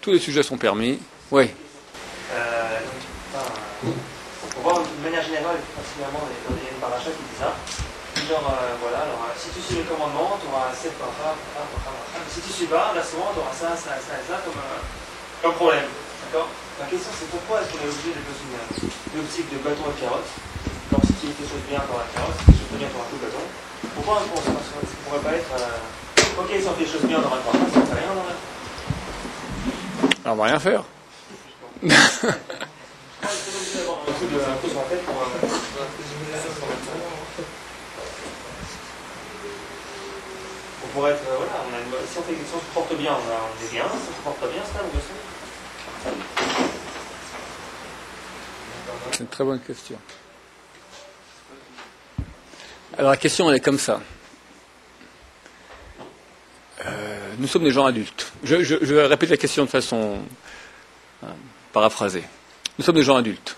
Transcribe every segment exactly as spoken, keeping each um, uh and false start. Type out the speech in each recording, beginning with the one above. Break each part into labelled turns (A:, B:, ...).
A: tous les sujets sont permis. Oui.
B: Euh, donc, enfin, on voit de manière générale, particulièrement dans les parachas qui disent ça. Genre, euh, voilà, alors si tu suis le commandement, tu auras sept parachas, mais si tu suis pas, là souvent, tu auras ça, ça, ça et ça comme, euh, comme problème. D'accord. La question c'est pourquoi est-ce qu'on est obligé de passer une optique de bâton et carotte. Alors si tu fais quelque chose bien, tu auras la carotte, si tu fais bien, tu auras tout le bâton. Pourquoi on ne pourrait pas être. Euh, ok, si on fait les choses bien, on aura le parachas, si on fait rien, on aura.
A: Alors, on va rien faire.
B: On pourrait être, euh, voilà, on a une, si on fait quelque chose qui se porte bien, on, a, on est bien, si on se porte pas bien, c'est là où on est.
A: C'est une très bonne question. Alors la question elle est comme ça. Euh, nous sommes des gens adultes. Je, je, je vais répéter la question de façon euh, paraphrasée. Nous sommes des gens adultes.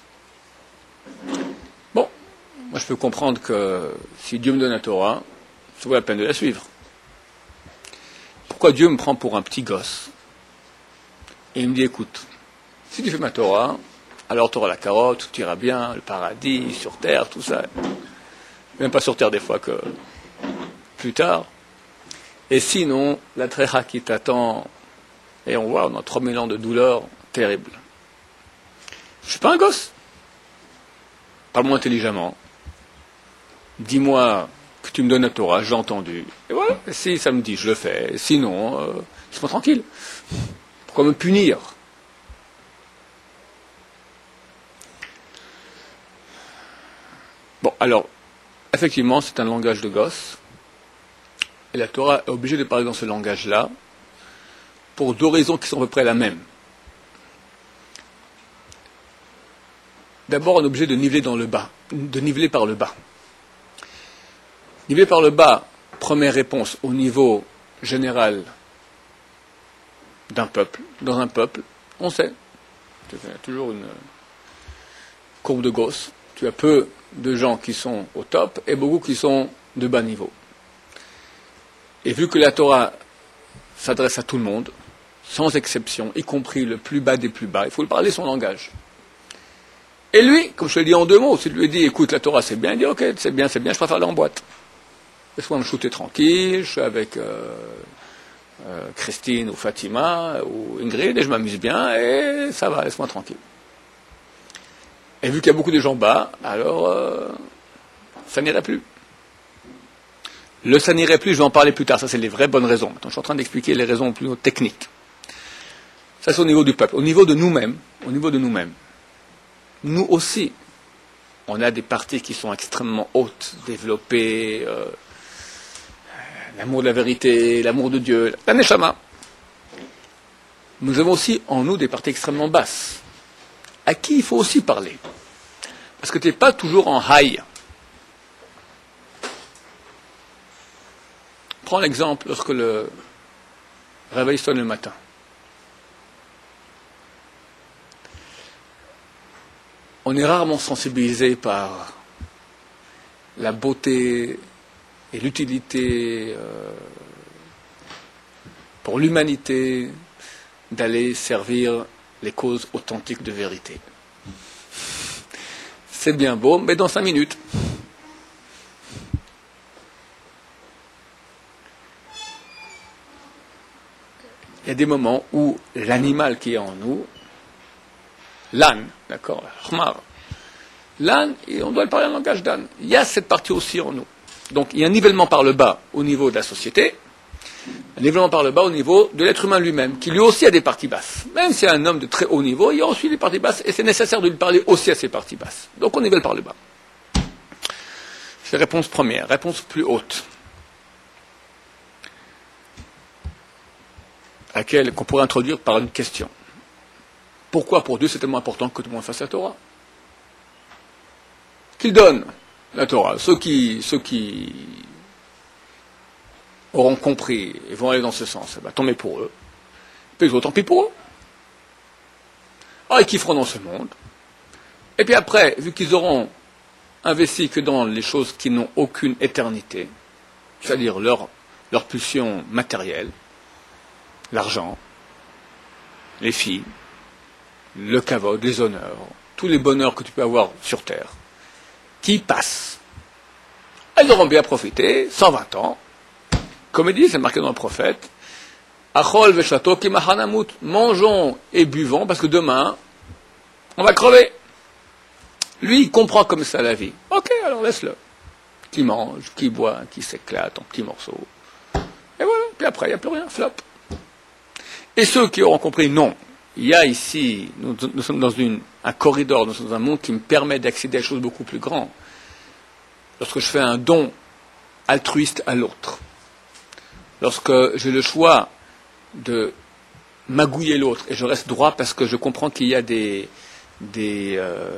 A: Bon, moi je peux comprendre que si Dieu me donne la Torah, ça vaut la peine de la suivre. Pourquoi Dieu me prend pour un petit gosse et il me dit écoute, si tu fais ma Torah, alors tu auras la carotte, tout ira bien, le paradis, sur terre, tout ça. Même pas sur terre des fois que plus tard. Et sinon, la trécha qui t'attend, et on voit, on a trois mille ans de douleur terrible. Je suis pas un gosse. Parle-moi intelligemment. Dis-moi que tu me donnes la Torah, j'ai entendu. Et voilà, si ça me dit, je le fais. Et sinon, euh, laisse-moi tranquille. Pourquoi me punir ? Bon, alors, effectivement, c'est un langage de gosse. Et la Torah est obligée de parler dans ce langage-là pour deux raisons qui sont à peu près la même. D'abord, on est obligé de niveler dans le bas, de niveler par le bas. Niveler par le bas, première réponse au niveau général d'un peuple. Dans un peuple, on sait. Il y a toujours une courbe de Gauss. Tu as peu de gens qui sont au top et beaucoup qui sont de bas niveau. Et vu que la Torah s'adresse à tout le monde, sans exception, y compris le plus bas des plus bas, il faut lui parler son langage. Et lui, comme je te l'ai dit en deux mots, si tu lui dis, écoute, la Torah c'est bien, il dit, ok, c'est bien, c'est bien, je préfère aller en boîte. Laisse-moi me shooter tranquille, je suis avec euh, euh, Christine ou Fatima ou Ingrid et je m'amuse bien et ça va, laisse-moi tranquille. Et vu qu'il y a beaucoup de gens bas, alors euh, ça n'irait plus. Le ça n'irait plus, je vais en parler plus tard, ça c'est les vraies bonnes raisons. Maintenant, je suis en train d'expliquer les raisons plus techniques. Ça c'est au niveau du peuple. Au niveau de nous-mêmes, au niveau de nous-mêmes, nous aussi, on a des parties qui sont extrêmement hautes, développées, euh, l'amour de la vérité, l'amour de Dieu, la neshama. Nous avons aussi en nous des parties extrêmement basses, à qui il faut aussi parler. Parce que tu n'es pas toujours en high. Prends l'exemple lorsque le réveil sonne le matin. On est rarement sensibilisé par la beauté et l'utilité euh, pour l'humanité d'aller servir les causes authentiques de vérité. C'est bien beau, mais dans cinq minutes. Il y a des moments où l'animal qui est en nous, l'âne, d'accord, l'âne, on doit le parler en langage d'âne. Il y a cette partie aussi en nous. Donc il y a un nivellement par le bas au niveau de la société, un nivellement par le bas au niveau de l'être humain lui-même, qui lui aussi a des parties basses. Même si c'est un homme de très haut niveau, il y a aussi des parties basses, et c'est nécessaire de lui parler aussi à ses parties basses. Donc on nivelle par le bas. C'est la réponse première. Réponse plus haute, à laquelle qu'on pourrait introduire par une question. Pourquoi pour Dieu c'est tellement important que tout le monde fasse la Torah ? Qu'il donne la Torah. Ceux qui, ceux qui auront compris et vont aller dans ce sens, bah, tant mieux pour eux. Puis les autres, tant pis pour eux. Ah, ils kifferont dans ce monde. Et puis après, vu qu'ils auront investi que dans les choses qui n'ont aucune éternité, c'est-à-dire leur, leur pulsion matérielle, l'argent, les filles, le kavod, les honneurs, tous les bonheurs que tu peux avoir sur terre, qui passent. Elles auront bien profité, cent vingt ans, comme il dit, c'est marqué dans le prophète, Achol veshato ki mahanamut, mangeons et buvons, parce que demain, on va crever. Lui, il comprend comme ça la vie. Ok, alors laisse-le. Qui mange, qui boit, qui s'éclate en petits morceaux. Et voilà, puis après, il n'y a plus rien, flop. Et ceux qui auront compris, non, il y a ici, nous, nous sommes dans une, un corridor, nous sommes dans un monde qui me permet d'accéder à des choses beaucoup plus grandes. Lorsque je fais un don altruiste à l'autre, lorsque j'ai le choix de magouiller l'autre, et je reste droit parce que je comprends qu'il y a des, des, euh,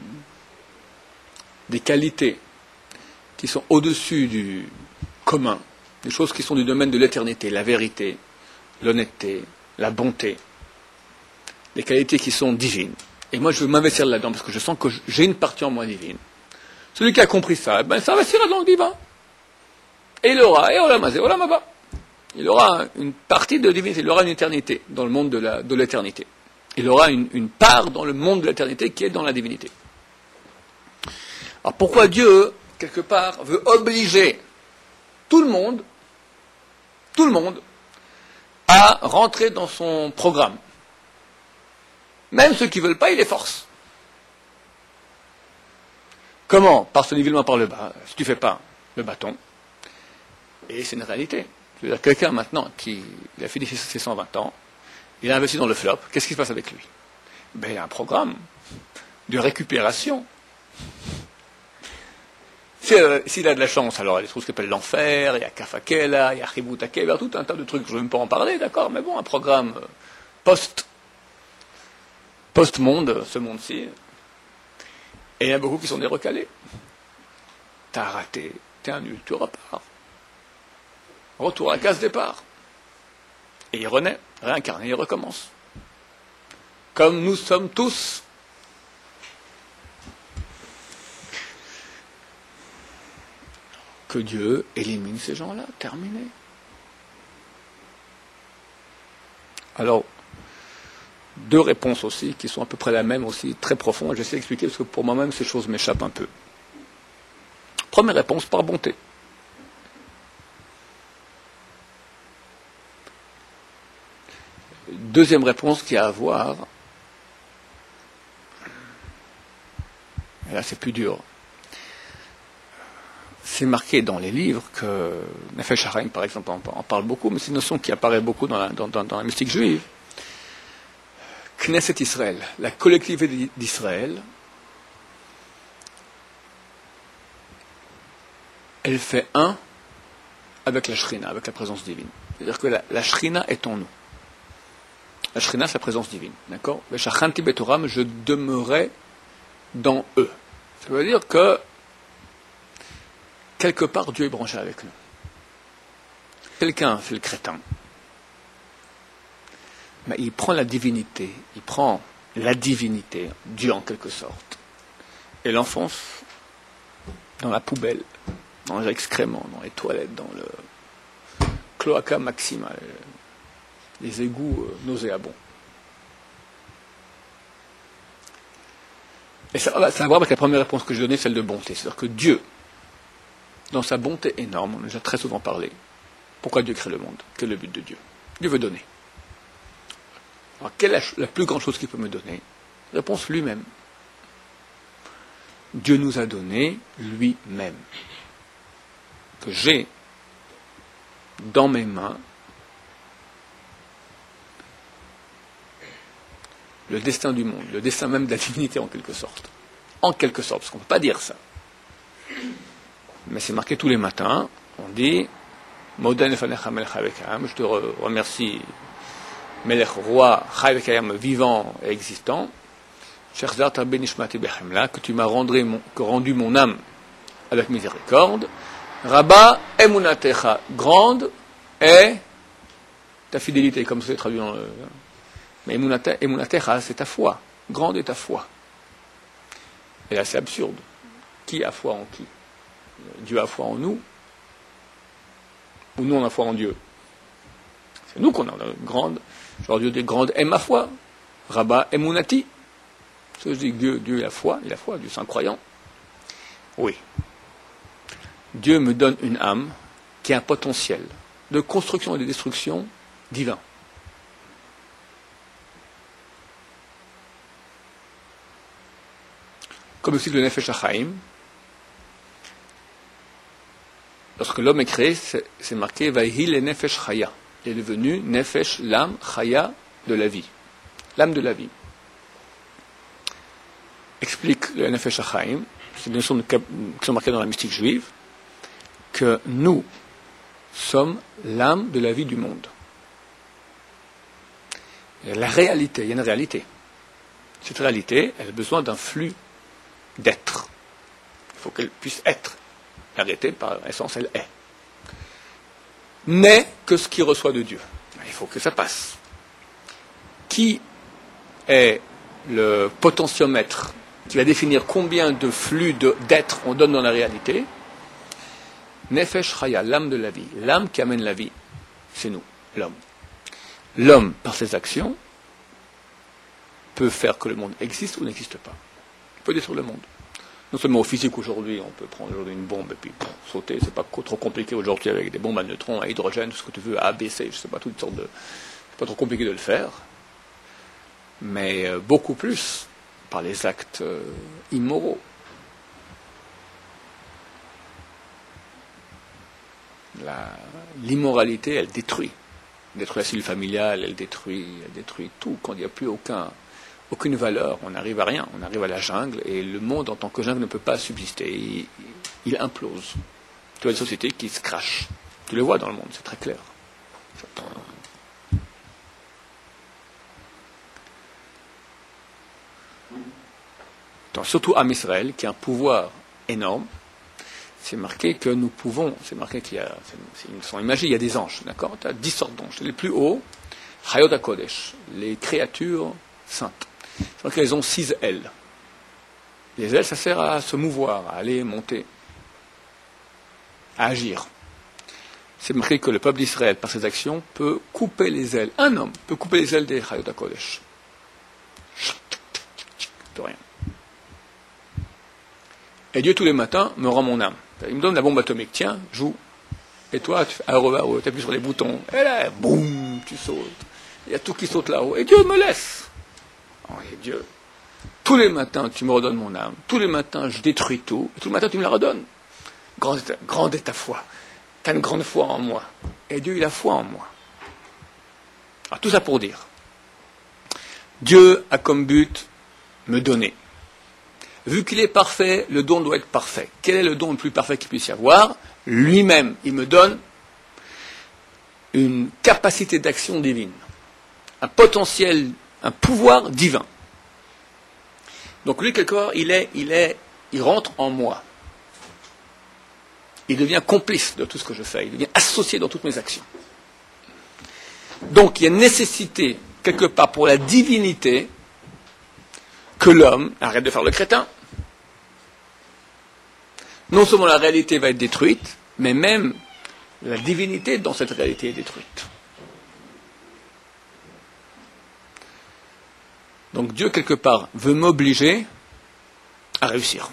A: des qualités qui sont au-dessus du commun, des choses qui sont du domaine de l'éternité, la vérité, l'honnêteté, la bonté, des qualités qui sont divines. Et moi, je veux m'investir là-dedans parce que je sens que j'ai une partie en moi divine. Celui qui a compris ça, ben, ça s'investira dans le divin. Et il aura, et olamazé, olamaba. Il aura une partie de divinité, il aura une éternité dans le monde de, la, de l'éternité. Il aura une, une part dans le monde de l'éternité qui est dans la divinité. Alors pourquoi Dieu, quelque part, veut obliger tout le monde, tout le monde, à rentrer dans son programme? Même ceux qui ne veulent pas, il les force. Comment? Par ce nivellement par le bas. Si tu ne fais pas le bâton, et c'est une réalité. Je veux dire, quelqu'un maintenant qui il a fini ses cent vingt ans, il a investi dans le flop, qu'est-ce qui se passe avec lui? Ben, il a un programme de récupération. S'il a de la chance, alors il y a des trucs qui s'appellent l'enfer, il y a Kafakela, il y a Chibutakela, tout un tas de trucs, je ne veux même pas en parler, d'accord, mais bon, un programme post, post-monde, ce monde-ci. Et il y a beaucoup qui sont des recalés. T'as raté, t'es un nul, tu repars. Retour à case départ. Et il renaît, réincarné, il recommence. Comme nous sommes tous. Que Dieu élimine ces gens-là, terminé. Alors, deux réponses aussi, qui sont à peu près la même aussi, très profondes. J'essaie d'expliquer parce que pour moi-même, ces choses m'échappent un peu. Première réponse, par bonté. Deuxième réponse qui a à voir, et là c'est plus dur, c'est marqué dans les livres que Nefesh HaChaim, par exemple, en, en parle beaucoup, mais c'est une notion qui apparaît beaucoup dans la, dans, dans, dans la mystique juive. Knesset Israël, la collectivité d'Israël, elle fait un avec la Shrina, avec la présence divine. C'est-à-dire que la, la Shrina est en nous. La Shrina, c'est la présence divine. D'accord? Veshachanti betoram, je demeurais dans eux. Ça veut dire que quelque part, Dieu est branché avec nous. Quelqu'un fait le crétin. Mais il prend la divinité, il prend la divinité, Dieu en quelque sorte, et l'enfonce dans la poubelle, dans les excréments, dans les toilettes, dans le cloaca maxima, les égouts nauséabonds. Et ça va savoir avec la première réponse que je donnais, celle de bonté. C'est-à-dire que Dieu, dans sa bonté énorme, on a déjà très souvent parlé, pourquoi Dieu crée le monde? Quel est le but de Dieu? Dieu veut donner. Alors, quelle est la, la plus grande chose qu'il peut me donner? Réponse, lui-même. Dieu nous a donné lui-même. Que j'ai dans mes mains le destin du monde, le destin même de la divinité en quelque sorte. En quelque sorte, parce qu'on ne peut pas dire ça. Mais c'est marqué tous les matins, on dit Modan lefanecha melech chai vekayam, je te remercie, Melech, roi, chai vekayam, vivant et existant, Sherzarta benishmati bechemla, que tu m'as rendu mon, rendu mon âme avec miséricorde, Rabba emunatecha, grande est ta fidélité, comme c'est traduit dans le. Mais emunatecha, c'est ta foi, grande est ta foi. Et là, c'est absurde. Qui a foi en qui? Dieu a foi en nous, ou nous on a foi en Dieu? C'est nous qu'on a une grande, genre Dieu des grandes aime ma foi, Rabba Emunati. Je dis Dieu, Dieu est la foi, il est la foi, Dieu c'est un croyant. Oui. Dieu me donne une âme qui a un potentiel de construction et de destruction divin. Comme aussi le Nefesh HaChaim, lorsque l'homme est créé, c'est, c'est marqué Vayhi le Nefesh Chaya. Il est devenu Nefesh, l'âme, Chaya, de la vie. L'âme de la vie. Explique le Nefesh HaChaim, c'est une notion qui sont marquées dans la mystique juive, que nous sommes l'âme de la vie du monde. Et la réalité, il y a une réalité. Cette réalité, elle a besoin d'un flux d'être. Il faut qu'elle puisse être. La réalité, par essence, elle est. N'est que ce qui reçoit de Dieu. Il faut que ça passe. Qui est le potentiomètre qui va définir combien de flux de, d'être on donne dans la réalité? Nefesh Chaya, l'âme de la vie. L'âme qui amène la vie, c'est nous, l'homme. L'homme, par ses actions, peut faire que le monde existe ou n'existe pas. Il peut détruire le monde. Non seulement au physique aujourd'hui, on peut prendre aujourd'hui une bombe et puis bon, sauter, c'est pas trop compliqué aujourd'hui avec des bombes à neutrons, à hydrogène, tout ce que tu veux, à A, B, C, je sais pas, toutes sortes de... C'est pas trop compliqué de le faire. Mais euh, beaucoup plus par les actes euh, immoraux. La, l'immoralité, elle détruit. Elle détruit la cellule familiale, elle détruit, elle détruit tout. Quand il n'y a plus aucun, aucune valeur, on n'arrive à rien. On arrive à la jungle et le monde en tant que jungle ne peut pas subsister. Il, il implose. Tu vois une société qui se crache. Tu le vois dans le monde, c'est très clair. Donc, surtout Am Israël, qui a un pouvoir énorme. C'est marqué que nous pouvons, c'est marqué qu'il y a, c'est une son imagée, il y a des anges, d'accord? Tu as dix sortes d'anges. Les plus hauts, Chayot HaKodesh, les créatures saintes. C'est marqué qu'elles ont six ailes. Les ailes, ça sert à se mouvoir, à aller monter, à agir. C'est marqué que le peuple d'Israël, par ses actions, peut couper les ailes. Un homme peut couper les ailes des Chayot HaKodesh. De rien. Et Dieu, tous les matins, me rend mon âme. Il me donne la bombe atomique. Tiens, joue. Et toi, tu fais un revers, tu appuies sur les boutons. Et là, boum, tu sautes. Il y a tout qui saute là-haut. Et Dieu me laisse. Oh, et Dieu. Tous les matins, tu me redonnes mon âme. Tous les matins, je détruis tout. Et tous les matins, tu me la redonnes. Grande est ta, grande est ta foi. Tu as une grande foi en moi. Et Dieu, il a foi en moi. Alors, tout ça pour dire. Dieu a comme but me donner. Vu qu'il est parfait, le don doit être parfait. Quel est le don le plus parfait qu'il puisse y avoir? Lui-même, il me donne une capacité d'action divine, un potentiel, un pouvoir divin. Donc lui, quelque part, il est, il est, il rentre en moi. Il devient complice de tout ce que je fais. Il devient associé dans toutes mes actions. Donc il y a nécessité, quelque part, pour la divinité, que l'homme arrête de faire le crétin. Non seulement la réalité va être détruite, mais même la divinité dans cette réalité est détruite. Donc Dieu, quelque part, veut m'obliger à réussir.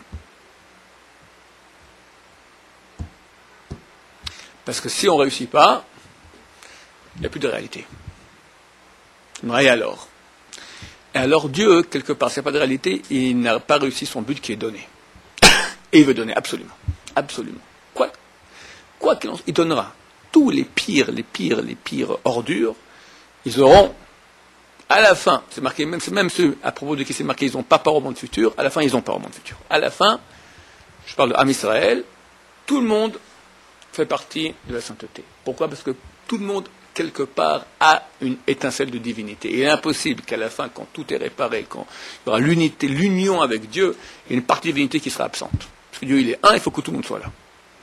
A: Parce que si on ne réussit pas, il n'y a plus de réalité. Et alors Et alors Dieu, quelque part, s'il n'y a pas de réalité, il n'a pas réussi son but qui est donné. Et il veut donner absolument. Absolument. Quoi, quoi qu'il en soit, il donnera. Tous les pires, les pires, les pires ordures, ils auront, à la fin, c'est marqué, même, c'est même ceux à propos de qui c'est marqué, ils n'ont pas part au monde futur, à la fin, ils ont part au monde futur. À la fin, je parle de Am Israël, tout le monde fait partie de la sainteté. Pourquoi? Parce que tout le monde, quelque part, a une étincelle de divinité. Il est impossible qu'à la fin, quand tout est réparé, quand il y aura l'unité, l'union avec Dieu, il y ait une partie de divinité qui sera absente. Parce que Dieu, il est un, il faut que tout le monde soit là.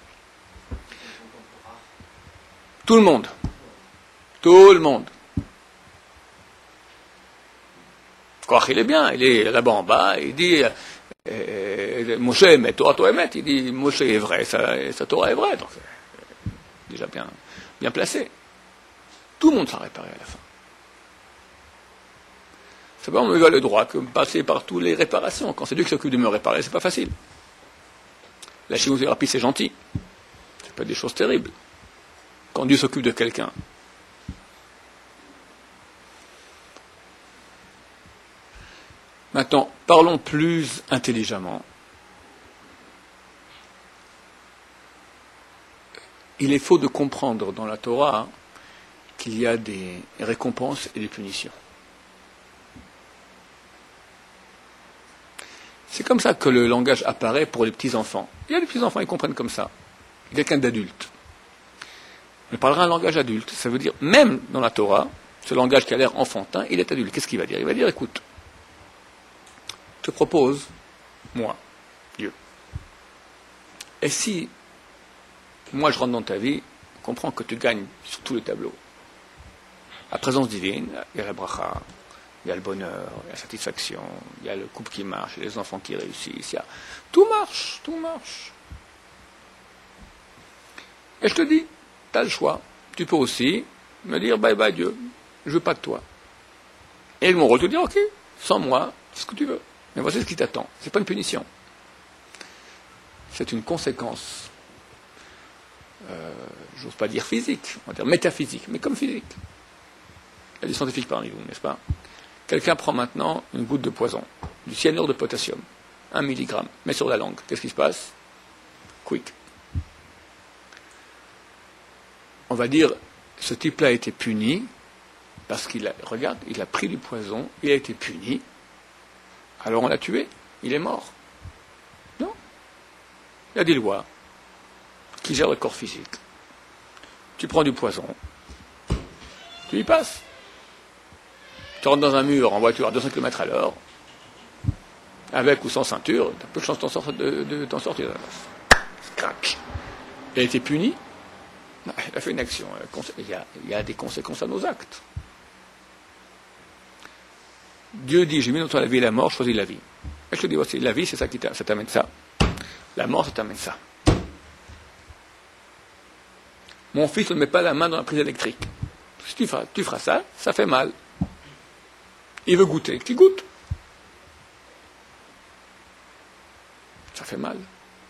A: Tout le monde. Tout le monde. Quoi, il est bien, il est là-bas en bas, il dit, euh, Moshe met Torah, Torah met, il dit, Moshe est vrai, sa, sa Torah est vraie. Donc, c'est déjà bien, bien placé. Tout le monde sera réparé à la fin. C'est pas on me va le droit que passer par toutes les réparations. Quand c'est Dieu qui s'occupe de me réparer, c'est pas facile. La chimiothérapie, c'est gentil. C'est pas des choses terribles. Quand Dieu s'occupe de quelqu'un. Maintenant, parlons plus intelligemment. Il est faux de comprendre dans la Torah qu'il y a des récompenses et des punitions. C'est comme ça que le langage apparaît pour les petits-enfants. Il y a des petits-enfants, ils comprennent comme ça. Quelqu'un d'adulte. Il parlera un langage adulte. Ça veut dire, même dans la Torah, ce langage qui a l'air enfantin, il est adulte. Qu'est-ce qu'il va dire? Il va dire, écoute, je te propose, moi, Dieu. Et si, moi je rentre dans ta vie, comprends que tu gagnes sur tous les tableaux. La présence divine, il y a la bracha, il y a le bonheur, il y a la satisfaction, il y a le couple qui marche, il y a les enfants qui réussissent, il y a... tout marche, tout marche. Et je te dis, tu as le choix. Tu peux aussi me dire, bye bye Dieu, je veux pas de toi. Et mon rôle te dire, ok, sans moi, c'est ce que tu veux. Mais voici ce qui t'attend. C'est pas une punition. C'est une conséquence. Euh, j'ose pas dire physique, on va dire métaphysique, mais comme physique. Il y a des scientifiques parmi vous, n'est-ce pas? Quelqu'un prend maintenant une goutte de poison, du cyanure de potassium, un milligramme, met sur la langue. Qu'est-ce qui se passe? Quick. On va dire, ce type-là a été puni, parce qu'il a, regarde, il a pris du poison, il a été puni, alors on l'a tué, il est mort. Non. Il y a des lois qui gèrent le corps physique. Tu prends du poison, tu y passes. Tu rentres dans un mur en voiture à deux cents kilomètres à l'heure, avec ou sans ceinture, tu as peu de chance de t'en sortir. De, de, t'en sortir. Scratch. Il a été puni. Non, il a fait une action. Il y, a, il y a des conséquences à nos actes. Dieu dit, j'ai mis entre la vie et la mort, choisis la vie. Et je te dis, voici, la vie, c'est ça qui t'a, ça t'amène ça. La mort, ça t'amène ça. Mon fils ne met pas la main dans la prise électrique. Si tu feras, tu feras ça, ça fait mal. Il veut goûter, tu goûtes. Ça fait mal.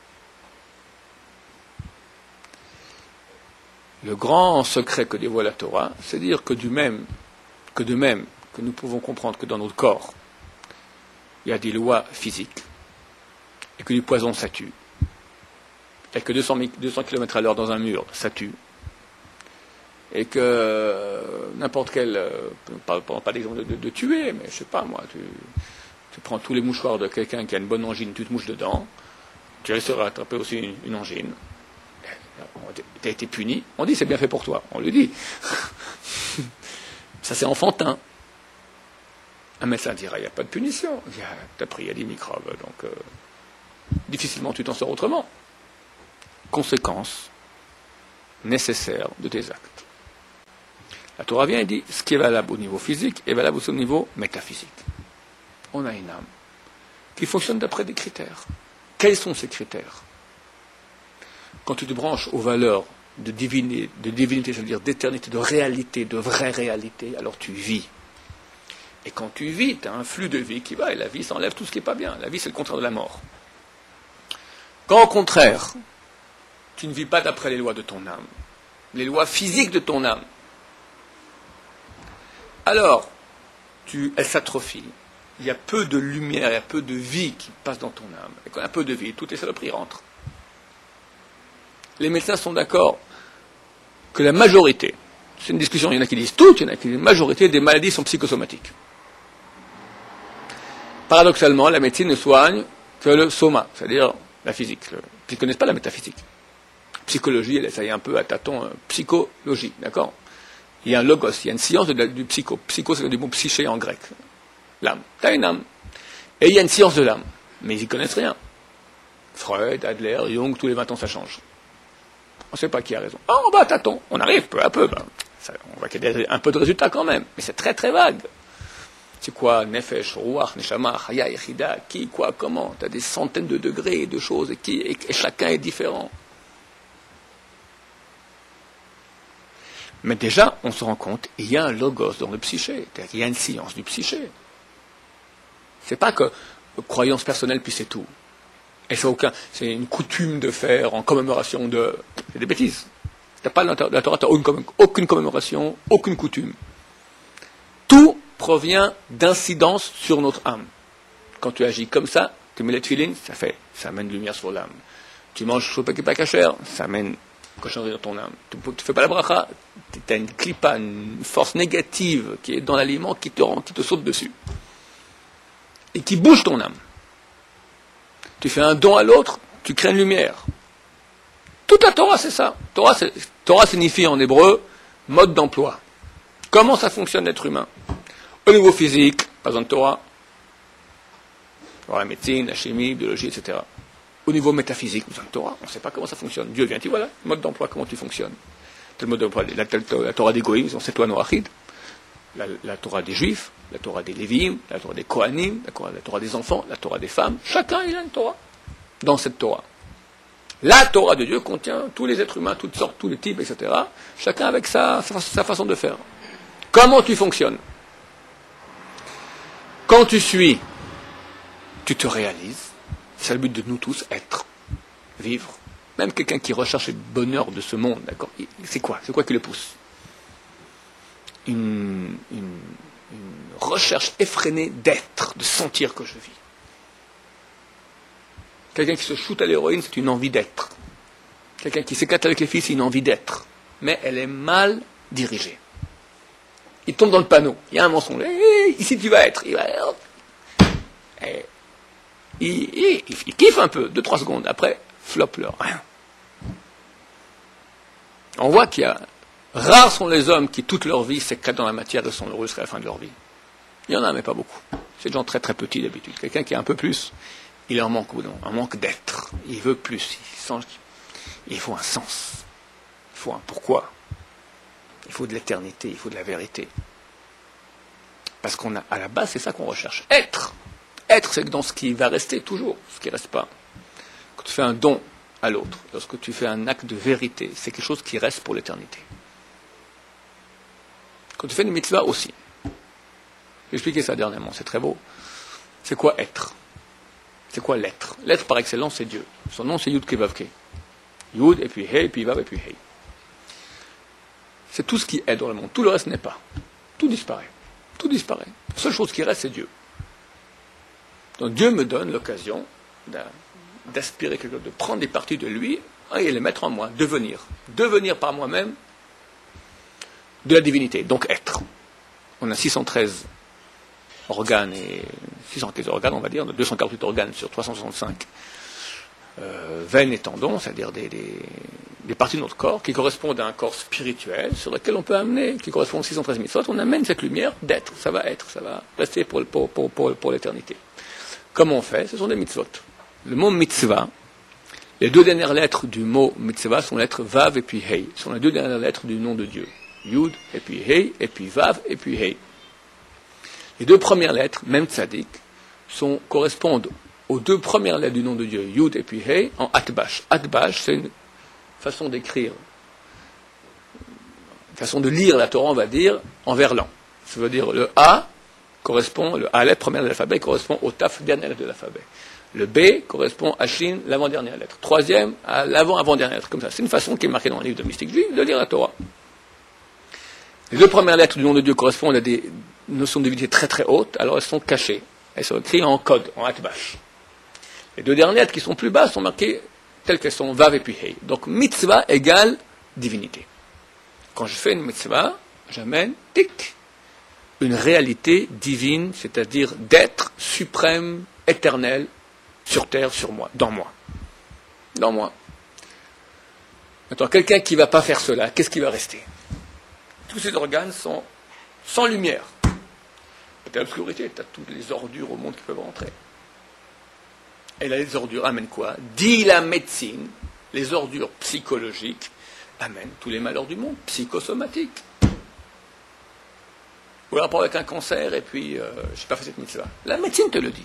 A: Le grand secret que dévoile la Torah, c'est dire que du même, que de même que nous pouvons comprendre que dans notre corps, il y a des lois physiques, et que du poison ça tue, et que deux cents kilomètres à l'heure dans un mur, ça tue, et que euh, n'importe quel, euh, pas, pas, pas d'exemple de, de, de tuer, mais je sais pas moi, tu, tu prends tous les mouchoirs de quelqu'un qui a une bonne angine, tu te mouches dedans, tu risqueras d'attraper aussi une, une angine. Tu as été puni, on dit c'est bien fait pour toi, on lui dit. Ça c'est enfantin. Un médecin dira il n'y a pas de punition, tu as pris, il y a des microbes, donc euh, difficilement tu t'en sors autrement. Conséquence nécessaire de tes actes. La Torah vient et dit ce qui est valable au niveau physique est valable aussi au niveau métaphysique. On a une âme qui fonctionne d'après des critères. Quels sont ces critères? Quand tu te branches aux valeurs de divinité, de divinité, c'est-à-dire d'éternité, de réalité, de vraie réalité, alors tu vis. Et quand tu vis, tu as un flux de vie qui va, et la vie s'enlève tout ce qui n'est pas bien. La vie, c'est le contraire de la mort. Quand au contraire, tu ne vis pas d'après les lois de ton âme, les lois physiques de ton âme, alors, tu, elle s'atrophie. Il y a peu de lumière, il y a peu de vie qui passe dans ton âme. Et quand il y a peu de vie, toutes les saloperies rentrent. Les médecins sont d'accord que la majorité, c'est une discussion, il y en a qui disent toutes, il y en a qui disent la majorité des maladies sont psychosomatiques. Paradoxalement, la médecine ne soigne que le soma, c'est-à-dire la physique. Le, ils ne connaissent pas la métaphysique. Psychologie, elle essaye un peu à tâtons, euh, psychologie, d'accord? Il y a un logos, il y a une science de la, du psycho. Psycho, c'est du mot psyché en grec. L'âme. Tu as une âme. Et il y a une science de l'âme. Mais ils n'y connaissent rien. Freud, Adler, Jung, tous les vingt ans ça change. On ne sait pas qui a raison. Ah, on va à tâtons. On arrive peu à peu. Ben, ça, on voit qu'il y a un peu de résultats quand même. Mais c'est très très vague. C'est quoi? Nefesh, Ruach, Neshama, Chaya, Yechida, qui, quoi, comment? Tu as des centaines de degrés de choses et, qui, et, et chacun est différent. Mais déjà, on se rend compte, il y a un logos dans le psyché, c'est-à-dire qu'il y a une science du psyché. C'est pas que croyance personnelle, puis c'est tout. Et c'est aucun, c'est une coutume de faire en commémoration de... C'est des bêtises. T'as pas la Torah, t'as aucune, aucune commémoration, aucune coutume. Tout provient d'incidence sur notre âme. Quand tu agis comme ça, tu mets les tefilines, ça fait, ça amène lumière sur l'âme. Tu manges choupa qui pas cachère, ça amène cochonnerie dans ton âme. Tu ne fais pas la bracha, tu as une clipa, une force négative qui est dans l'aliment qui te rend, qui te saute dessus. Et qui bouge ton âme. Tu fais un don à l'autre, tu crées une lumière. Toute la Torah, c'est ça. Torah, c'est, Torah signifie en hébreu mode d'emploi. Comment ça fonctionne l'être humain? Au niveau physique, pas besoin de Torah. La médecine, la chimie, la biologie, et cetera. Au niveau métaphysique, besoin de Torah. On ne sait pas comment ça fonctionne. Dieu vient, dit voilà, mode d'emploi, comment tu fonctionnes. Le mode d'emploi, la, la, la Torah des Goïms, ils ont cette loi noachide. La, la Torah des Juifs, la Torah des Lévi'im, la Torah des Kohanim, la Torah, la Torah des enfants, la Torah des femmes. Chacun, il a une Torah dans cette Torah. La Torah de Dieu contient tous les êtres humains, toutes sortes, tous les types, et cetera. Chacun avec sa, sa, sa façon de faire. Comment tu fonctionnes? Quand tu suis, tu te réalises. C'est le but de nous tous, être, vivre. Même quelqu'un qui recherche le bonheur de ce monde, d'accord? C'est quoi? C'est quoi qui le pousse? Une, une, une recherche effrénée d'être, de sentir que je vis. Quelqu'un qui se shoot à l'héroïne, c'est une envie d'être. Quelqu'un qui s'éclate avec les filles, c'est une envie d'être. Mais elle est mal dirigée. Il tombe dans le panneau. Il y a un mensonge. Hey, ici tu vas être. Il, va... Et il, il, il, il kiffe un peu, deux, trois secondes. Après, flop leur rien. On voit qu'il y a... Rares sont les hommes qui, toute leur vie, s'éclatent dans la matière et sont heureux jusqu'à la fin de leur vie. Il y en a, mais pas beaucoup. C'est des gens très très petits d'habitude. Quelqu'un qui est un peu plus, il en manque ou non, un manque d'être. Il veut plus. Il sent qu'il faut un sens. Il faut un pourquoi. Il faut de l'éternité, il faut de la vérité. Parce qu'on a, à la base, c'est ça qu'on recherche. Être. Être, c'est dans ce qui va rester toujours, ce qui ne reste pas. Quand tu fais un don à l'autre, lorsque tu fais un acte de vérité, c'est quelque chose qui reste pour l'éternité. Quand tu fais une mitzvah aussi. J'ai expliqué ça dernièrement, c'est très beau. C'est quoi être? C'est quoi l'être? L'être par excellence, c'est Dieu. Son nom, c'est Yud Ke Vav Ke. Yud, et puis He, et puis Vav, et puis He. C'est tout ce qui est dans le monde. Tout le reste n'est pas. Tout disparaît. Tout disparaît. La seule chose qui reste, c'est Dieu. Donc Dieu me donne l'occasion d'aspirer quelque chose, de prendre des parties de lui et les mettre en moi, devenir. Devenir par moi-même de la divinité, donc être. On a six cent treize organes, et six cent quinze organes, on va dire, deux cent quarante-huit organes sur trois cent soixante-cinq euh, veines et tendons, c'est-à-dire des, des, des parties de notre corps qui correspondent à un corps spirituel sur lequel on peut amener, qui correspond aux six cent treize mitzvot, on amène cette lumière d'être, ça va être, ça va rester pour, pour, pour, pour, pour l'éternité. Comment on fait? Ce sont des mitzvot. Le mot mitzvah, les deux dernières lettres du mot mitzvah sont les lettres Vav et puis Hei, sont les deux dernières lettres du nom de Dieu. Yud, et puis Hei, et puis Vav, et puis Hei. Les deux premières lettres, même tzadik, sont, correspondent aux deux premières lettres du nom de Dieu, Yud et puis Hei, en Atbash. Atbash, c'est une façon d'écrire, une façon de lire la Torah, on va dire, en verlan. Ça veut dire le A correspond, le A, lettre première de l'alphabet, correspond au Taf, dernière lettre de l'alphabet. Le B correspond à Shin, l'avant-dernière lettre. Troisième, à l'avant-avant-dernière lettre, comme ça. C'est une façon qui est marquée dans le livre de Mystique Juif de lire la Torah. Les deux premières lettres du nom de Dieu correspondent à des notions de divinité très très hautes, alors elles sont cachées. Elles sont écrites en code, en atbash. Les deux dernières lettres qui sont plus basses sont marquées telles qu'elles sont, Vav et puis Hei. Donc mitzvah égale divinité. Quand je fais une mitzvah, j'amène, tic, une réalité divine, c'est-à-dire d'être suprême, éternel, sur terre, sur moi, dans moi. Dans moi. Maintenant, quelqu'un qui ne va pas faire cela, qu'est-ce qui va rester? Tous ces organes sont sans lumière. Tu as l'obscurité, tu as toutes les ordures au monde qui peuvent rentrer. Et là, les ordures amènent quoi? Dit la médecine, les ordures psychologiques amènent tous les malheurs du monde, psychosomatiques. Ou le rapport avec un cancer, et puis, euh, je n'ai pas fait cette mitzvah. La médecine te le dit.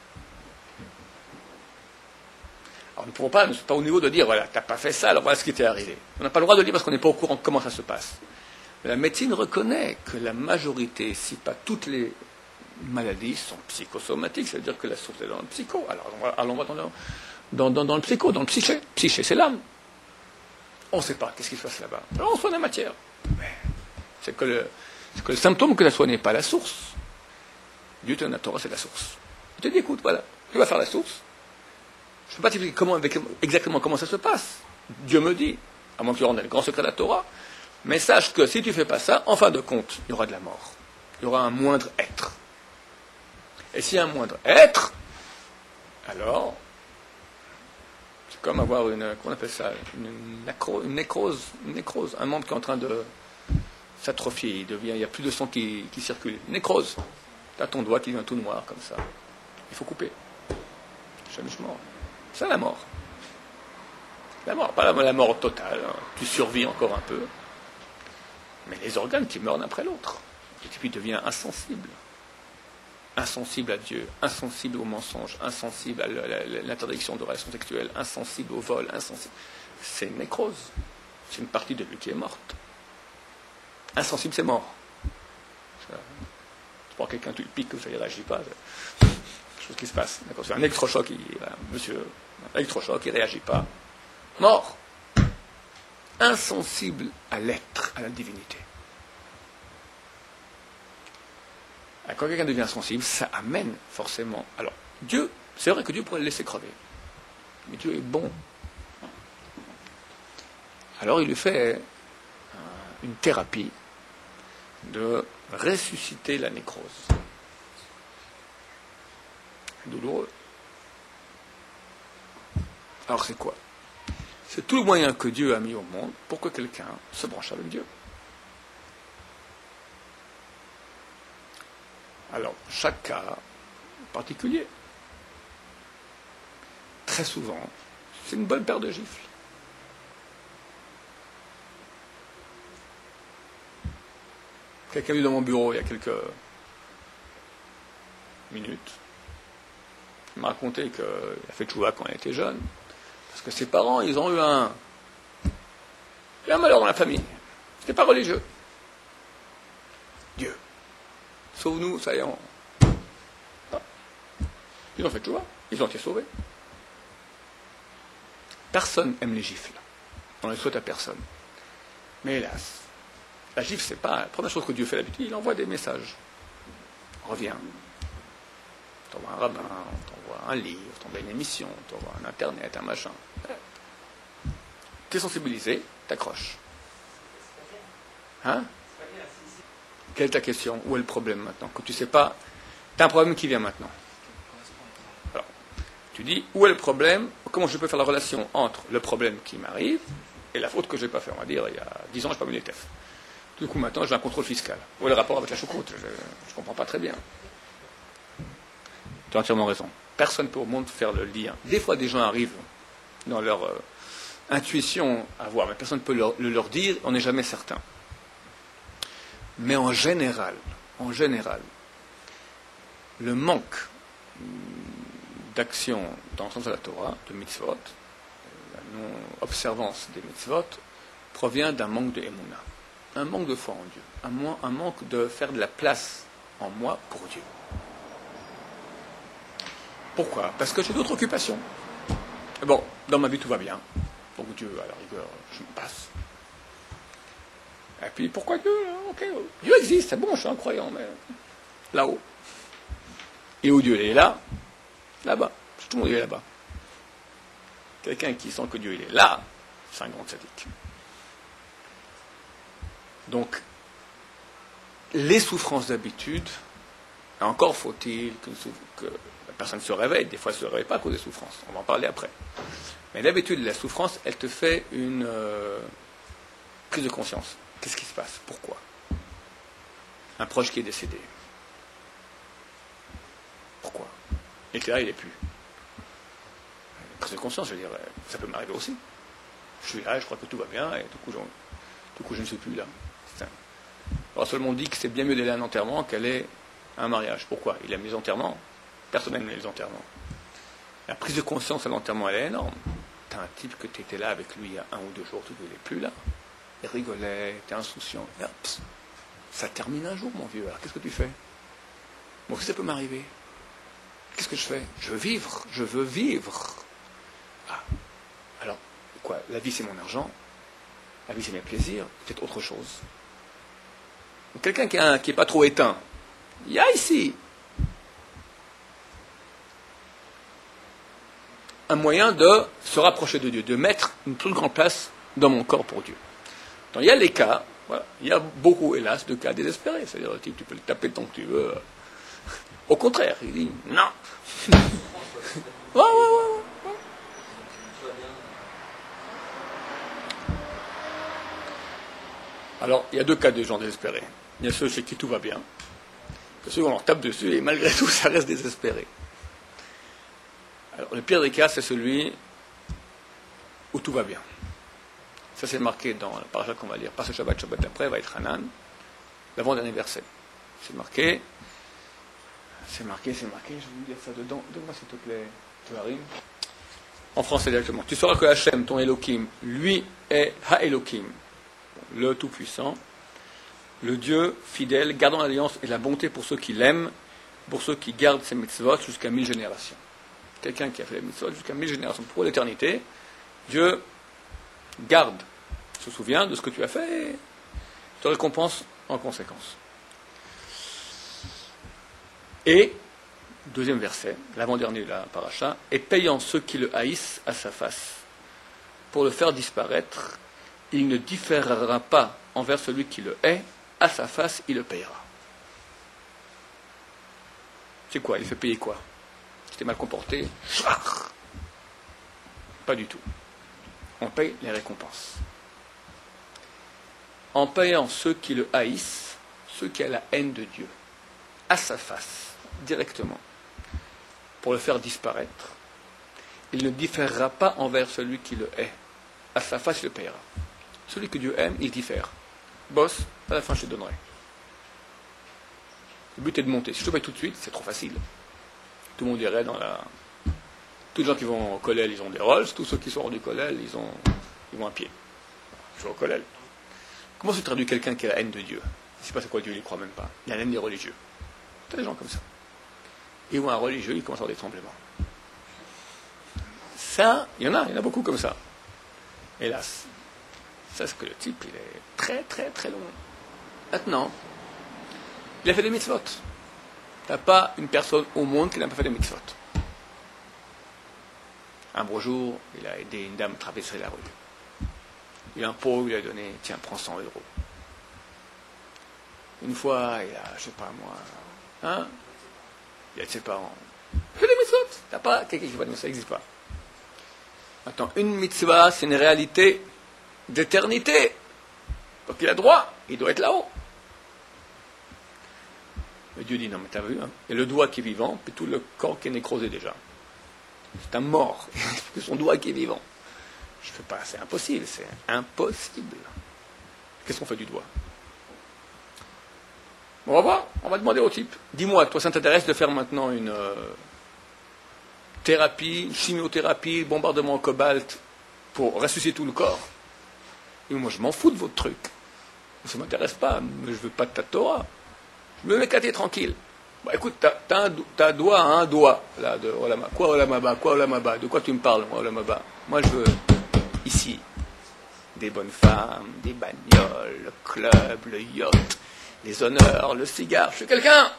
A: Alors, nous ne pourrons pas, nous ne sommes pas au niveau de dire, voilà, tu n'as pas fait ça, alors voilà ce qui t'est arrivé. On n'a pas le droit de le dire parce qu'on n'est pas au courant de comment ça se passe. La médecine reconnaît que la majorité, si pas toutes les maladies, sont psychosomatiques, c'est-à-dire que la source est dans le psycho. Alors allons voir dans le, dans, dans, dans le psycho, dans le psyché. Psyché, c'est l'âme. On ne sait pas qu'est-ce qui se passe là-bas. Alors on soigne la matière. Mais c'est que le, c'est que le symptôme que la soigne n'est pas la source. Dieu te donne la Torah, c'est la source. Il te dit, écoute, voilà, tu vas faire la source. Je ne peux pas t'expliquer comment, exactement comment ça se passe. Dieu me dit, à moins que tu rentres dans le grand secret de la Torah, mais sache que si tu ne fais pas ça, en fin de compte, il y aura de la mort. Il y aura un moindre être. Et s'il y a un moindre être, alors, c'est comme avoir une, comment on appelle ça, une, nécrose, une nécrose, une nécrose, un membre qui est en train de s'atrophier, il devient, il n'y a plus de sang qui, qui circule. Une nécrose. Tu as ton doigt qui devient tout noir, comme ça. Il faut couper. Jamais je mort. C'est la mort. La mort, pas la, la mort totale, hein. Tu survis encore un peu. Mais les organes qui meurent l'un après l'autre. Et puis il devient insensible. Insensible à Dieu, insensible au mensonge, insensible à l'interdiction de relations sexuelles, insensible au vol, insensible. C'est une nécrose. C'est une partie de lui qui est morte. Insensible, c'est mort. Ça, tu prends quelqu'un, tu le piques, ça ne réagit pas. C'est quelque chose qui se passe. D'accord, c'est un électrochoc, il, voilà, monsieur, un électrochoc, il ne réagit pas. Mort. Insensible à l'être, à la divinité. Quand quelqu'un devient sensible, ça amène forcément. Alors, Dieu, c'est vrai que Dieu pourrait le laisser crever. Mais Dieu est bon. Alors, il lui fait une thérapie de ressusciter la nécrose. Douloureux. Alors, c'est quoi? C'est tout le moyen que Dieu a mis au monde pour que quelqu'un se branche avec Dieu. Alors, chaque cas particulier, très souvent, c'est une bonne paire de gifles. Quelqu'un est venu dans mon bureau il y a quelques minutes. Il m'a raconté qu'il a fait tchouva quand il était jeune, parce que ses parents, ils ont eu un, il y a un malheur dans la famille. C'était pas religieux. Dieu. Sauve-nous, ça y est. On... Ah. Ils ont fait tchouva, ils ont été sauvés. Personne aime les gifles. On ne les souhaite à personne. Mais hélas, la gifle, c'est pas la première chose que Dieu fait d'habitude. Il envoie des messages. Reviens. On t'envoie un rabbin, on t'envoie un livre, on t'envoie une émission, on t'envoie un internet, un machin. T'es sensibilisé, t'accroches. Hein? Quelle est ta question? Où est le problème maintenant? Quand tu ne sais pas, tu as un problème qui vient maintenant. Alors, tu dis, où est le problème? Comment je peux faire la relation entre le problème qui m'arrive et la faute que je n'ai pas fait? On va dire, il y a dix ans, je n'ai pas mis les T E F. Du coup, maintenant, j'ai un contrôle fiscal. Où est le rapport avec la choucroute? Je ne comprends pas très bien. Tu as entièrement raison. Personne ne peut au monde faire le lien. Des fois, des gens arrivent dans leur euh, intuition à voir, mais personne ne peut leur, le leur dire, on n'est jamais certain. Mais en général, en général, le manque d'action dans le sens de la Torah, de mitzvot, la non-observance des mitzvot, provient d'un manque de émouna, un manque de foi en Dieu, un, mo- un manque de faire de la place en moi pour Dieu. Pourquoi? Parce que j'ai d'autres occupations. Bon, dans ma vie tout va bien, donc Dieu, à la rigueur, je me passe. Et puis, pourquoi Dieu? Ok, Dieu existe, c'est bon, je suis un croyant, mais là-haut. Et où Dieu il est là? Là-bas. Tout le monde est là-bas. Quelqu'un qui sent que Dieu il est là, c'est un grand tzaddik. Donc, les souffrances d'habitude, encore faut-il que, que la personne se réveille. Des fois, elle ne se réveille pas à cause des souffrances. On va en parler après. Mais d'habitude, la souffrance, elle te fait une euh, prise de conscience. Qu'est-ce qui se passe? Pourquoi? Un proche qui est décédé. Pourquoi? Et que là, il n'est plus. Prise de conscience, je veux dire, ça peut m'arriver aussi. Je suis là, je crois que tout va bien, et du coup, du coup je ne suis plus là. C'est un... Alors, seulement dit que c'est bien mieux d'aller à un enterrement qu'aller à un mariage. Pourquoi? Il aime les enterrements. Personne n'aime les enterrements. La prise de conscience à l'enterrement, elle est énorme. Tu as un type que tu étais là avec lui il y a un ou deux jours, tu ne l'es plus là. il rigolait, il était insouciant. Et hop, ça termine un jour, mon vieux. Alors qu'est-ce que tu fais? Bon, qu'est-ce que ça peut m'arriver? Qu'est-ce que je fais? Je veux vivre, je veux vivre. Ah, alors, quoi? La vie, c'est mon argent. La vie, c'est mes plaisirs. Peut-être autre chose. Donc, quelqu'un qui n'est pas trop éteint, il y a ici un moyen de se rapprocher de Dieu, de mettre une plus grande place dans mon corps pour Dieu. Donc, il y a les cas, voilà, il y a beaucoup, hélas, de cas désespérés. C'est-à-dire, le type, tu peux le taper tant que tu veux. Au contraire, il dit non. ouais, ouais, ouais, ouais. Alors, il y a deux cas de gens désespérés. Il y a ceux chez qui tout va bien. Il y a ceux qu'on leur tape dessus et malgré tout, ça reste désespéré. Alors, le pire des cas, c'est celui où tout va bien. Ça, c'est marqué dans la paracha qu'on va lire, pas ce Shabbat, Shabbat après, va être Hanan, l'avant-dernier verset. C'est marqué, c'est marqué, c'est marqué, je vais vous dire ça dedans. Donne-moi s'il te plaît, Tuarim. En français directement. Tu sauras que Hachem, ton Elohim, lui est Ha-Elohim, le Tout-Puissant, le Dieu fidèle, gardant l'alliance et la bonté pour ceux qui l'aiment, pour ceux qui gardent ses mitzvot jusqu'à mille générations. Quelqu'un qui a fait les mitzvot jusqu'à mille générations pour l'éternité, Dieu garde, se souvient de ce que tu as fait et te récompense en conséquence. Et, deuxième verset, l'avant-dernier de la paracha, et payant ceux qui le haïssent à sa face, pour le faire disparaître, il ne différera pas envers celui qui le hait, à sa face, il le payera. C'est quoi? Il fait payer quoi? Si t'es mal comporté, char. Pas du tout. On paye les récompenses. En payant ceux qui le haïssent, ceux qui ont la haine de Dieu, à sa face, directement, pour le faire disparaître, il ne différera pas envers celui qui le hait. À sa face, il le payera. Celui que Dieu aime, il diffère. Boss, à la fin, je te donnerai. Le but est de monter. Si je te paye tout de suite, c'est trop facile. Tout le monde irait dans la... Tous les gens qui vont au collège, ils ont des Rolls. Tous ceux qui sont hors du collège, ils, ont... ils vont à pied. Je vais au collège. Comment se traduit quelqu'un qui a la haine de Dieu? Je ne sais pas c'est quoi Dieu, il n'y croit même pas. Il a la haine des religieux. Tu as des gens comme ça. Ils vont à un religieux, ils commencent à avoir des tremblements. Ça, il y en a, il y en a beaucoup comme ça. Hélas. Ça, c'est que le type, il est très, très, très loin. Maintenant, il a fait des mitzvot. Il n'y a pas une personne au monde qui n'a pas fait des mitzvot. Un beau jour, il a aidé une dame à traverser la rue. Il a un pauvre, il lui a donné, tiens, prends cent euros. Une fois, il a, je sais pas moi, hein, il a de ses parents. Il fait des mitzvot. Il n'y a pas quelqu'un qui va dire ça, n'existe pas. Maintenant, une mitzvah, c'est une réalité d'éternité. Donc il a droit, il doit être là-haut. Mais Dieu dit, non mais t'as vu, hein, il y a le doigt qui est vivant, puis tout le corps qui est nécrosé déjà. C'est un mort, que son doigt qui est vivant. Je ne fais pas, c'est impossible, c'est impossible. Qu'est-ce qu'on fait du doigt? On va voir, on va demander au type. Dis-moi, toi ça t'intéresse de faire maintenant une euh, thérapie, une chimiothérapie, bombardement au cobalt pour ressusciter tout le corps? Et moi je m'en fous de votre truc. Ça ne m'intéresse pas, mais je ne veux pas de ta Torah. Je me mets m'éclater tranquille. Bah écoute, t'as, t'as, un, t'as doigt à un doigt, là, de Olama. Quoi Olamaba, quoi Olamaba? De quoi tu me parles, moi, Olamaba? Moi, je veux, ici, des bonnes femmes, des bagnoles, le club, le yacht, les honneurs, le cigare. Je suis quelqu'un!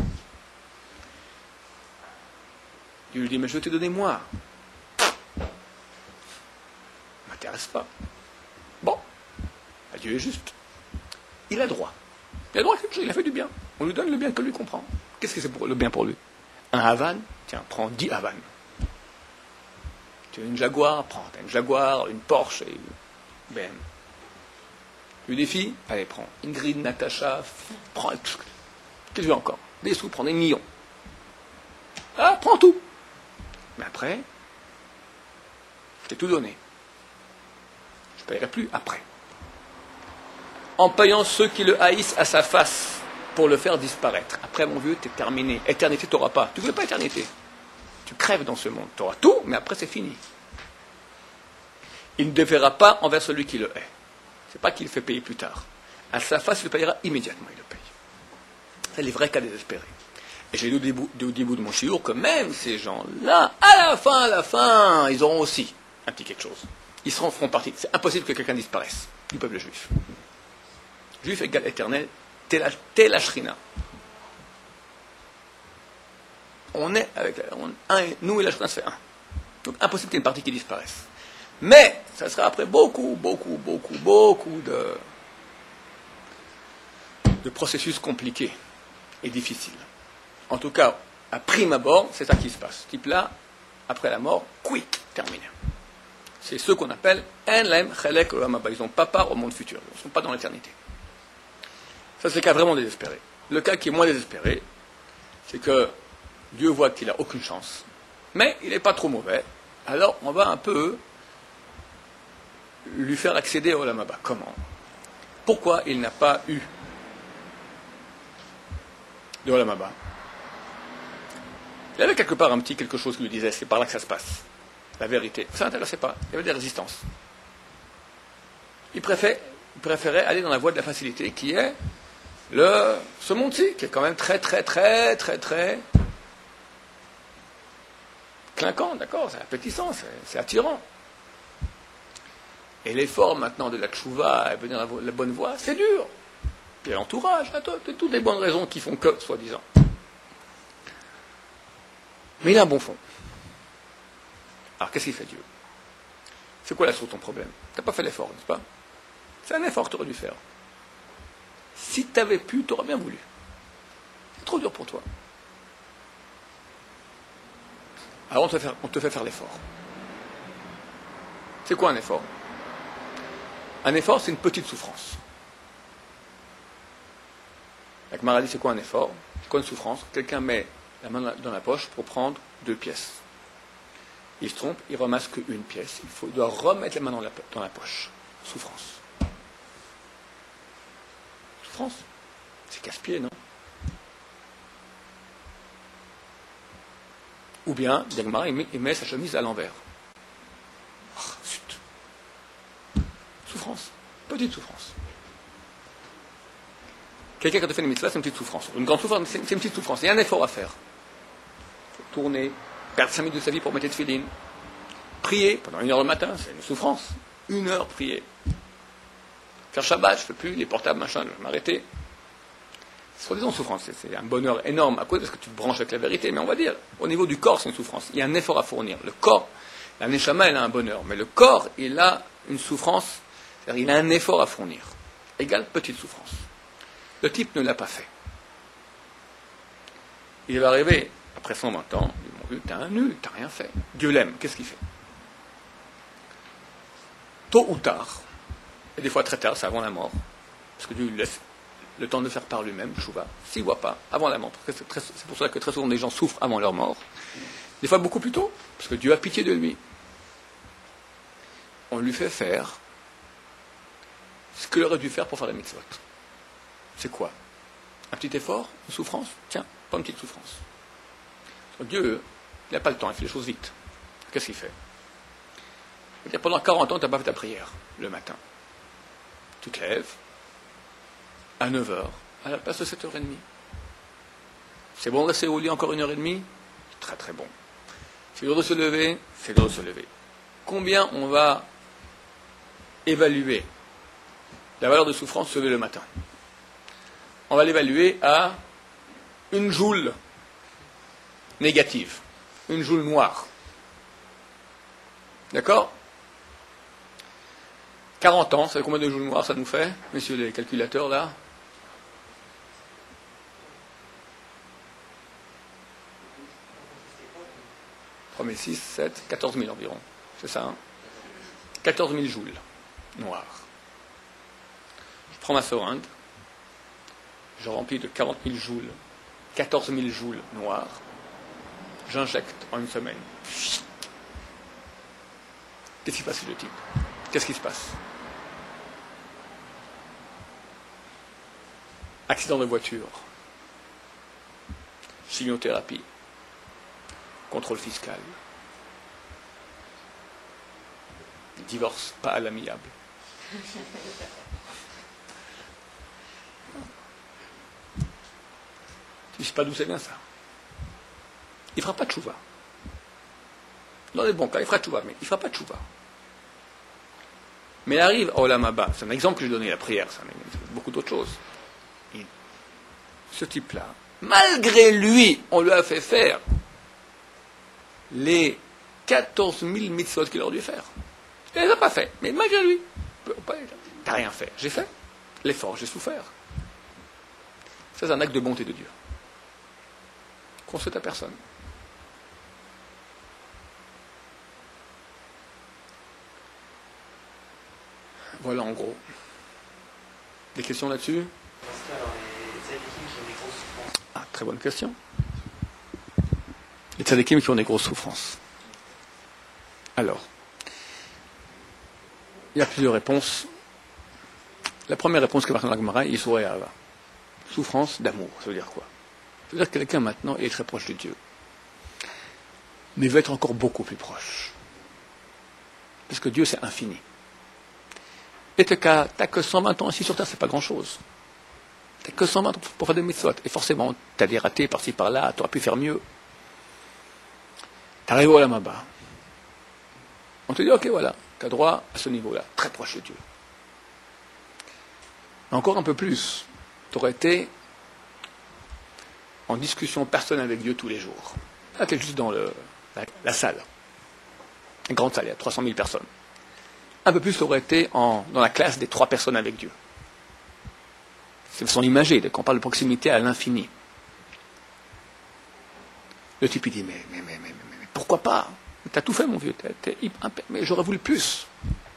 A: Il lui dit, mais je t'ai donné moi. Ça ne m'intéresse pas. Bon, Dieu est juste. Il a droit. Il a droit à quelque chose, il a fait du bien. On lui donne le bien que lui comprend. Qu'est-ce que c'est pour le bien pour lui? Un Havan? Tiens, prends dix Havan. Tu as une Jaguar? Prends, tu as une Jaguar, une Porsche et une B M. Tu veux des filles? Allez, prends Ingrid, Natacha, prends tout. Qu'est-ce que tu veux encore? Des sous, prends des millions. Ah, prends tout. Mais après, je t'ai tout donné. Je ne paierai plus après. En payant ceux qui le haïssent à sa face pour le faire disparaître. Après, mon vieux, t'es terminé. Éternité, tu n'auras pas. Tu ne veux pas éternité. Tu crèves dans ce monde. Tu auras tout, mais après, c'est fini. Il ne déférera pas envers celui qui le hait. c'est pas qu'il le fait payer plus tard. À sa face, il le payera immédiatement, il le paye. C'est les vrais cas désespérés. Et j'ai dit au début de mon shiur que même ces gens-là, à la fin, à la fin, ils auront aussi un petit quelque chose. Ils seront, feront partie. C'est impossible que quelqu'un disparaisse du peuple juif. Juif égale éternel, tel la shrina. On est avec on, un, nous et la shrina, ça fait un. Donc impossible qu'il y ait une partie qui disparaisse. Mais ça sera après beaucoup, beaucoup, beaucoup, beaucoup de, de processus compliqués et difficiles. En tout cas, à prime abord, c'est ça qui se passe. Ce type-là, après la mort, quick, terminé. C'est ceux qu'on appelle En Lahem Chelek Olam Haba. Ils n'ont pas part au monde futur. Ils ne sont pas dans l'éternité. Ça, c'est le cas vraiment désespéré. Le cas qui est moins désespéré, c'est que Dieu voit qu'il n'a aucune chance, mais il n'est pas trop mauvais. Alors, on va un peu lui faire accéder au Olam Haba. Comment? Pourquoi il n'a pas eu de Olam Haba? Il y avait quelque part un petit quelque chose qui lui disait, c'est par là que ça se passe. La vérité. Ça ne l'intéressait pas. Il y avait des résistances. Il préférait, il préférait aller dans la voie de la facilité, qui est le, ce monde-ci, qui est quand même très, très, très, très, très clinquant, d'accord, c'est appétissant, c'est, c'est attirant. Et l'effort maintenant de la tchouva et venir à la, la bonne voie, c'est dur. Puis l'entourage, toutes les bonnes raisons qui font que, soi-disant. Mais il a un bon fond. Alors qu'est-ce qu'il fait Dieu? C'est quoi la source de ton problème? Tu n'as pas fait l'effort, n'est-ce pas? C'est un effort que tu aurais dû faire. Si tu avais pu, tu aurais bien voulu. C'est trop dur pour toi. Alors on te fait faire, on te fait faire l'effort. C'est quoi un effort? Un effort, c'est une petite souffrance. La Gemara dit, c'est quoi un effort? C'est quoi une souffrance? Quelqu'un met la main dans la poche pour prendre deux pièces. Il se trompe, il ramasse qu'une pièce. Il, faut, il doit remettre la main dans la, dans la poche. Souffrance. Souffrance. C'est casse-pied, non? Ou bien, Dagmar, il met, il met sa chemise à l'envers. Oh, zut. Souffrance. Petite souffrance. Quelqu'un qui a fait une mitzvah, c'est une petite souffrance. Une grande souffrance, c'est une petite souffrance. Il y a un effort à faire. Il faut tourner, perdre cinq minutes de sa vie pour mettre de filine. Prier pendant une heure le matin, c'est une souffrance. Une heure, prier. Faire Shabbat, je ne fais plus, les portables, machin, je vais m'arrêter. C'est soi-disant souffrance. C'est, c'est un bonheur énorme à cause parce que tu te branches avec la vérité. Mais on va dire, au niveau du corps, c'est une souffrance. Il y a un effort à fournir. Le corps, la neshama, elle a un bonheur. Mais le corps, il a une souffrance, c'est-à-dire il a un effort à fournir. Égale petite souffrance. Le type ne l'a pas fait. Il va arriver, après cent vingt ans, ils m'ont vu, t'as un nul, t'as rien fait. Dieu l'aime, qu'est-ce qu'il fait? Tôt ou tard, et des fois très tard, c'est avant la mort, parce que Dieu lui laisse le temps de faire par lui-même, Chouva, s'il ne voit pas, avant la mort. Parce que c'est, très, c'est pour ça que très souvent des gens souffrent avant leur mort. Des fois beaucoup plus tôt, parce que Dieu a pitié de lui. On lui fait faire ce qu'il aurait dû faire pour faire la mitzvot. C'est quoi? Un petit effort? Une souffrance? Tiens, pas une petite souffrance. Dieu, il n'a pas le temps, il fait les choses vite. Qu'est-ce qu'il fait? Il dit, pendant quarante ans, tu n'as pas fait ta prière le matin. Tu te lèves à neuf heures, à la place de sept heures trente. C'est bon de rester au lit encore une heure et demie? Très très bon. C'est dur de se lever? C'est dur de se lever. Combien on va évaluer la valeur de souffrance se lever le matin? On va l'évaluer à une joule négative, une joule noire. D'accord? quarante ans, ça fait combien de joules noires ça nous fait, messieurs les calculateurs là? trois mille six, sept, quatorze mille environ. C'est ça, hein? quatorze mille joules noirs. Je prends ma seringue, je remplis de quarante mille joules, quatorze mille joules noirs, j'injecte en une semaine. Qu'est-ce qui se passe chez le type? Qu'est-ce qui se passe? Accident de voiture, chimiothérapie, contrôle fiscal, divorce pas à l'amiable, Je ne sais pas d'où ça vient ça. Il ne fera pas de tchouva. Dans les bons cas, il fera tchouva, mais il ne fera pas de tchouva. Mais il arrive à Olam Haba. C'est un exemple que j'ai donné, la prière, ça, mais beaucoup d'autres choses. Et ce type-là, malgré lui, on lui a fait faire les quatorze mille mitzvot qu'il aurait dû faire. Il ne les a pas fait, mais malgré lui, t'as rien fait. J'ai fait l'effort, j'ai souffert. Ça, c'est un acte de bonté de Dieu. Qu'on souhaite à personne. Voilà en gros. Des questions là-dessus? Ah, très bonne question. Les tzadikim qui ont des grosses souffrances. Alors, il y a plusieurs réponses. La première réponse que marque dans la Gemara, Yisroel Ahava. Souffrance d'amour, ça veut dire quoi? Ça veut dire que quelqu'un maintenant est très proche de Dieu. Mais il veut être encore beaucoup plus proche. Parce que Dieu c'est infini. Et tu n'as que cent vingt ans ici sur Terre, c'est pas grand-chose. Tu n'as que cent vingt ans pour faire des mitzvot. Et forcément, tu as des ratés par-ci par-là, tu aurais pu faire mieux. Tu arrives au Olam Haba. On te dit, ok, voilà, tu as droit à ce niveau-là, très proche de Dieu. Encore un peu plus, tu aurais été en discussion personnelle avec Dieu tous les jours. Là, tu es juste dans le, la, la salle. Une grande salle, il y a trois cent mille personnes. Un peu plus, tu aurais été en, dans la classe des trois personnes avec Dieu. C'est son imagé, quand on parle de proximité à l'infini. Le type, il dit, mais, mais, mais, mais, mais, mais pourquoi pas? Tu as tout fait, mon vieux. T'es, t'es, mais j'aurais voulu plus.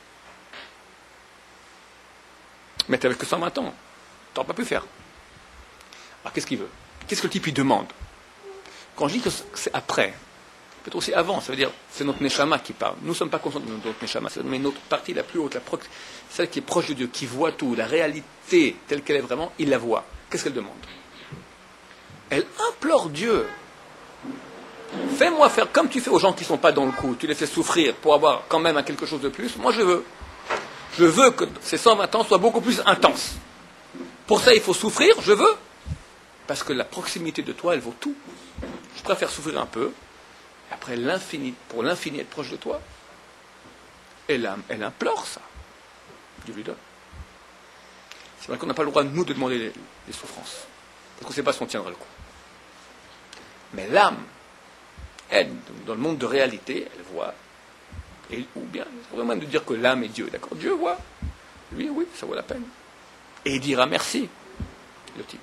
A: Mais tu n'avais que cent vingt ans. Tu n'aurais pas pu faire. Alors, qu'est-ce qu'il veut? Qu'est-ce que le type lui demande? Quand je dis que c'est après, peut-être aussi avant, ça veut dire c'est notre neshama qui parle. Nous ne sommes pas conscients de notre neshama, mais notre partie la plus haute, la pro- celle qui est proche de Dieu, qui voit tout, la réalité telle qu'elle est vraiment, il la voit. Qu'est-ce qu'elle demande? Elle implore Dieu. Fais-moi faire comme tu fais aux gens qui ne sont pas dans le coup. Tu les fais souffrir pour avoir quand même quelque chose de plus. Moi, je veux. Je veux que ces cent vingt ans soient beaucoup plus intenses. Pour ça, il faut souffrir, je veux. Parce que la proximité de toi, elle vaut tout. Je préfère souffrir un peu. Et après, l'infini, pour l'infini être proche de toi, elle, elle implore ça. Dieu lui donne. C'est vrai qu'on n'a pas le droit, nous, de demander les, les souffrances. Parce qu'on ne sait pas si on tiendra le coup. Mais l'âme, elle, dans le monde de réalité, elle voit. Et, ou bien, c'est vraiment même de dire que l'âme est Dieu. D'accord? Dieu voit. Lui, oui, ça vaut la peine. Et il dira merci, le type.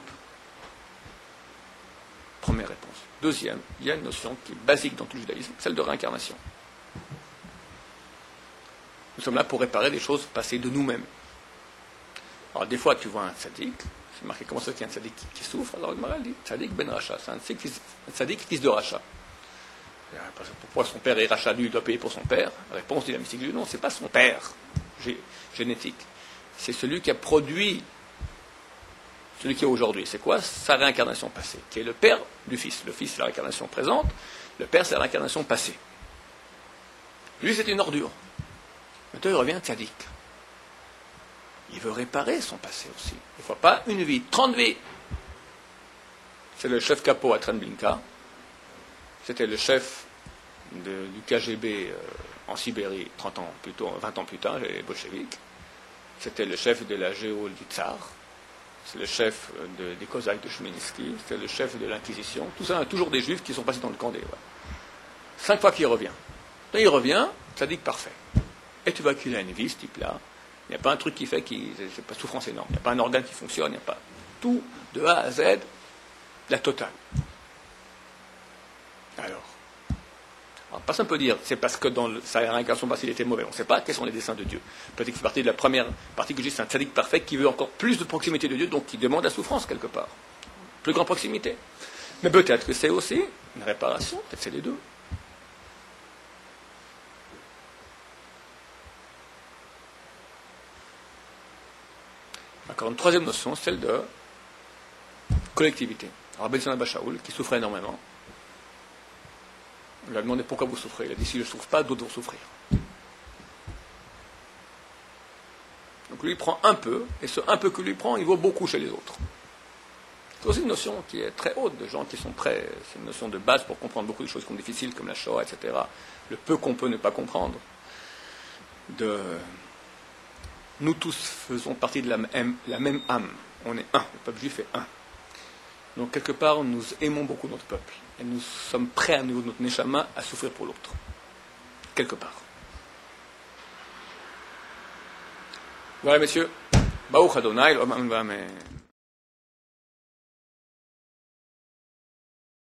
A: Première réponse. Deuxième, il y a une notion qui est basique dans tout le judaïsme, celle de réincarnation. Nous sommes là pour réparer des choses passées de nous-mêmes. Alors, des fois, tu vois un tzaddik, c'est marqué comment ça qu'il y a un tzaddik qui, qui souffre, alors le Maral dit tzaddik ben Racha, c'est un tzaddik fils de Racha. Pourquoi son père est Racha, lui, il doit payer pour son père? La réponse dit la mystique, non, c'est pas son père gé- génétique. C'est celui qui a produit celui qui est aujourd'hui. C'est quoi? Sa réincarnation passée, qui est le père du fils. Le fils, c'est la réincarnation présente, le père, c'est la réincarnation passée. Lui, c'est une ordure. Maintenant, il revient tzaddik. Il veut réparer son passé aussi. Il ne faut pas une vie, trente vies. C'est le chef capot à Treblinka. C'était le chef de, du K G B euh, en Sibérie, trente ans plus tôt, vingt ans plus tard, les bolcheviks. C'était le chef de la géo du tsar. C'est le chef de, des Cosaques de Chmielnytsky. C'était le chef de l'Inquisition. Tout ça, toujours des juifs qui sont passés dans le camp des... Ouais. Cinq fois qu'il revient. Là, il revient, ça dit que parfait. Et tu vois qu'il a une vie, ce type-là. Il n'y a pas un truc qui fait qu'il c'est pas souffrance énorme. Il n'y a pas un organe qui fonctionne. Il n'y a pas tout de A à Z, la totale. Alors, alors personne ne peut dire c'est parce que dans le, sa réincarnation passée il était mauvais. On ne sait pas quels sont les desseins de Dieu. Peut-être que c'est partie de la première partie que j'ai, c'est un tzaddik parfait qui veut encore plus de proximité de Dieu, donc qui demande la souffrance quelque part. Plus grande proximité. Mais peut-être que c'est aussi une réparation, peut-être c'est les deux. Encore une troisième notion, celle de collectivité. Alors Ben Abba Shaul, qui souffrait énormément, on lui a demandé pourquoi vous souffrez. Il a dit si je ne souffre pas, d'autres vont souffrir. lui prend un peu, et ce un peu que lui prend, il vaut beaucoup chez les autres. C'est aussi une notion qui est très haute, de gens qui sont prêts, c'est une notion de base pour comprendre beaucoup de choses qui sont difficiles, comme la Shoah, et cetera. Le peu qu'on peut ne pas comprendre. De... Nous tous faisons partie de la même, la même âme. On est un, le peuple juif est un. Donc quelque part, nous aimons beaucoup notre peuple. Et nous sommes prêts à niveau de notre neshama à souffrir pour l'autre. Quelque part. Voilà, messieurs. Baruch Adonai, l'homme, amen.